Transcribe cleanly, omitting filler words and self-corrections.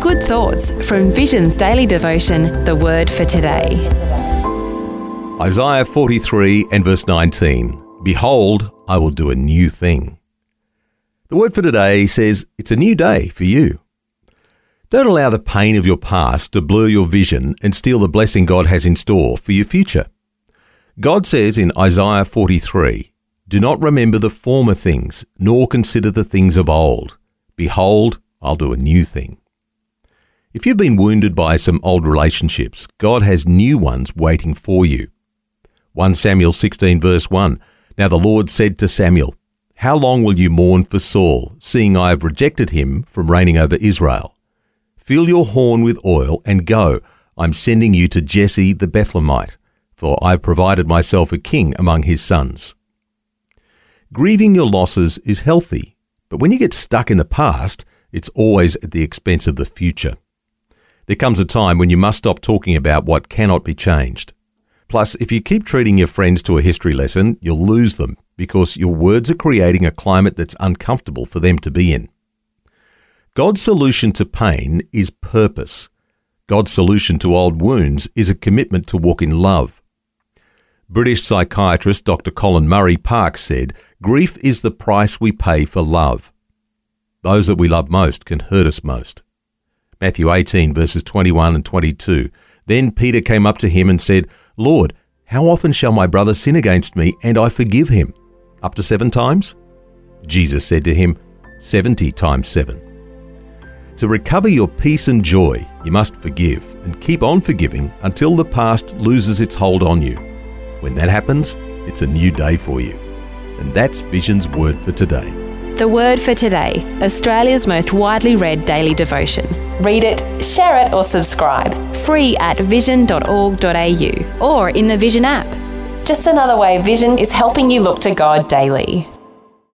Good thoughts from Vision's daily devotion, The Word for Today. Isaiah 43 and verse 19. Behold, I will do a new thing. The word for today says it's a new day for you. Don't allow the pain of your past to blur your vision and steal the blessing God has in store for your future. God says in Isaiah 43, do not remember the former things, nor consider the things of old. Behold, I'll do a new thing. If you've been wounded by some old relationships, God has new ones waiting for you. 1 Samuel 16 verse 1, Now the Lord said to Samuel, How long will you mourn for Saul, seeing I have rejected him from reigning over Israel? Fill your horn with oil and go. I'm sending you to Jesse the Bethlehemite, for I've provided myself a king among his sons. Grieving your losses is healthy, but when you get stuck in the past, it's always at the expense of the future. There comes a time when you must stop talking about what cannot be changed. Plus, if you keep treating your friends to a history lesson, you'll lose them because your words are creating a climate that's uncomfortable for them to be in. God's solution to pain is purpose. God's solution to old wounds is a commitment to walk in love. British psychiatrist Dr. Colin Murray Parkes said, grief is the price we pay for love. Those that we love most can hurt us most. Matthew 18 verses 21 and 22. Then Peter came up to him and said, Lord, how often shall my brother sin against me and I forgive him? Up to 7 times? Jesus said to him, 70 times 7. To recover your peace and joy, you must forgive and keep on forgiving until the past loses its hold on you. When that happens, it's a new day for you. And that's Vision's Word for Today. The Word for Today, Australia's most widely read daily devotion. Read it, share it or subscribe. Free at vision.org.au or in the Vision app. Just another way Vision is helping you look to God daily.